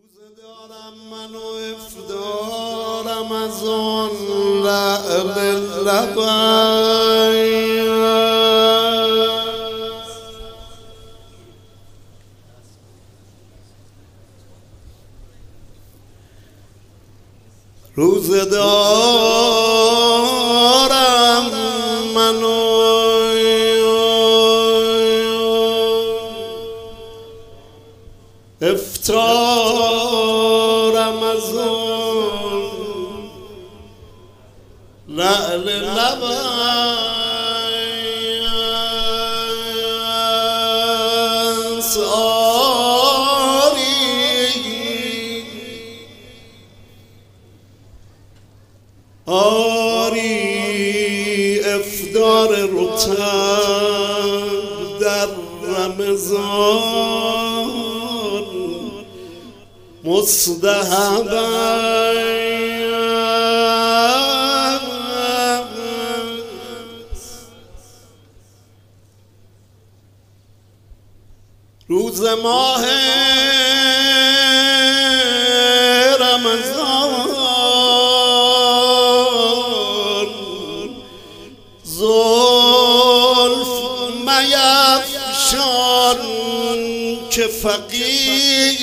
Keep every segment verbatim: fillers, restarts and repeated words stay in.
روزه دارم من و افدارم از آن لعل لبش، روزه دارم من و افطارم از آن لعل لبش. آری آری افطار رطب در رمضان مستحب است. روز ماه رمضان زلف میفشان که فقیر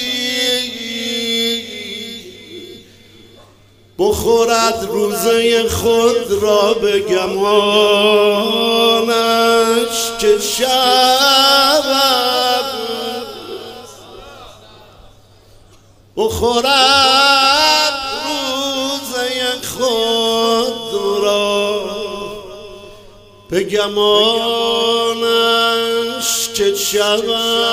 بخورد روزه خود را به گمانش که شب بخورد روزه خود را به گمانش که شب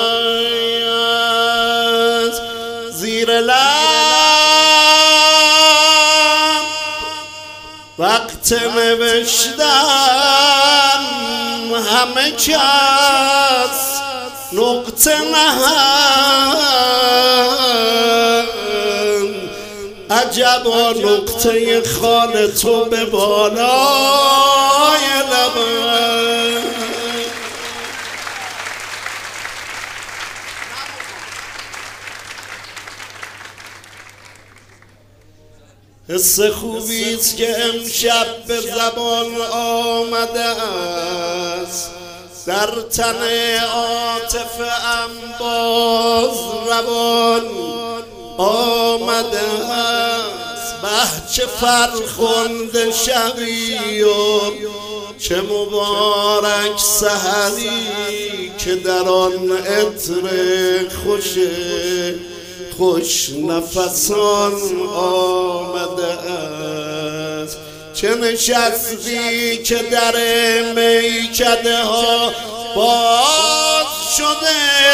زیر لب وقت نوشتن همه کس نقطه نهند، عجبا نقطه خال تو به بالای لبم. حس خوبیست که امشب به زبان آمده است، در تن عاطفه ام باز روان آمده است. به چه فرخنده شبی و چه مبارک سحری که در آن عطر خوش خوش نفسان آمده است. چه نشستی که در میکده ها باز شده،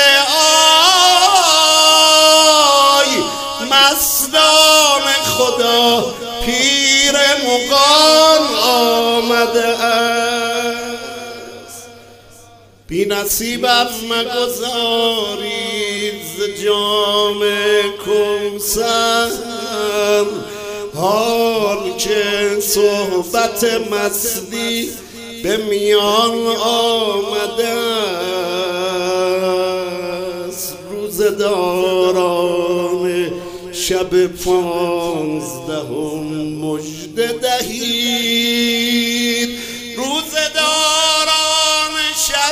آی مستان خدا پیر مغان آمده است. بی نصیبم مگذارید ز جام کوثر، حال که صحبت مستی به میان آمده است. روزه داران شب پانزدهم مژده دهید، روزه داران شب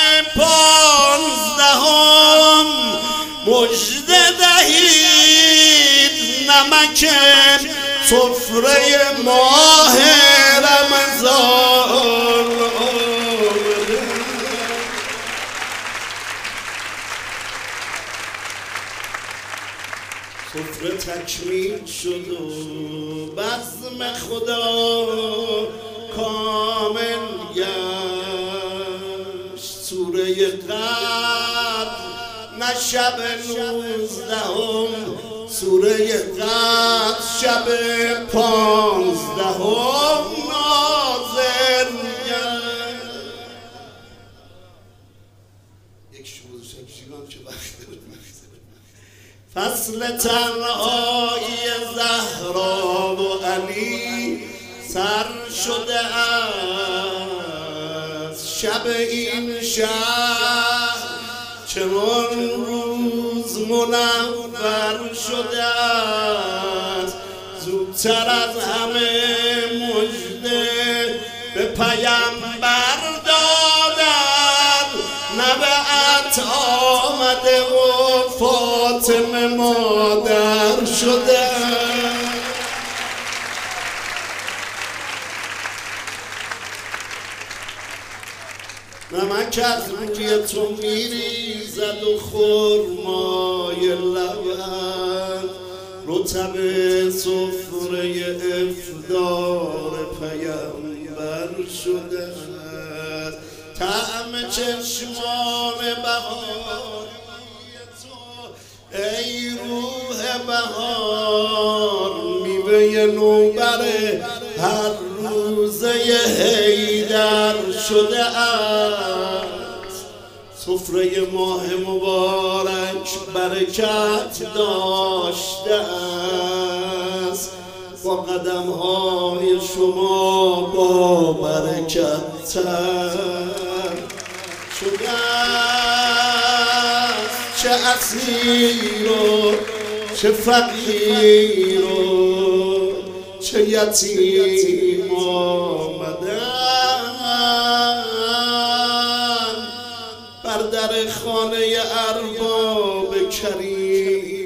پانزدهم مژده دهید. نمک سفره ماه رمضان آمده، سفره تکمیل شد و بزم خدا کامل گشت. سوره قدر نه شب نوزدهم، سوره قدر شب پانزدهم نازل گشت. یک شب شبشیران که وقت فصل تنهایی زهرا و علی سر شده است. شب این شهر چنان روز منور شده است. زودتر از همه مژده به پیامبر دادن، نبعت آمده و فاطمه مادر شده. نمک از روی تو میریزد و خرمای لبت، رطب سفره افطار پیامبر شده. طعم چشمان بهاری تو ای روح بهار، میوه نوبر هر روزه حیدر شده است. سفره ماه مبارک برکت داشته است، با قدم های شما با برکت تر شده است. چه اسیر و چه فقیر و چه یتیم آمدن بر در خانه ارباب کریم.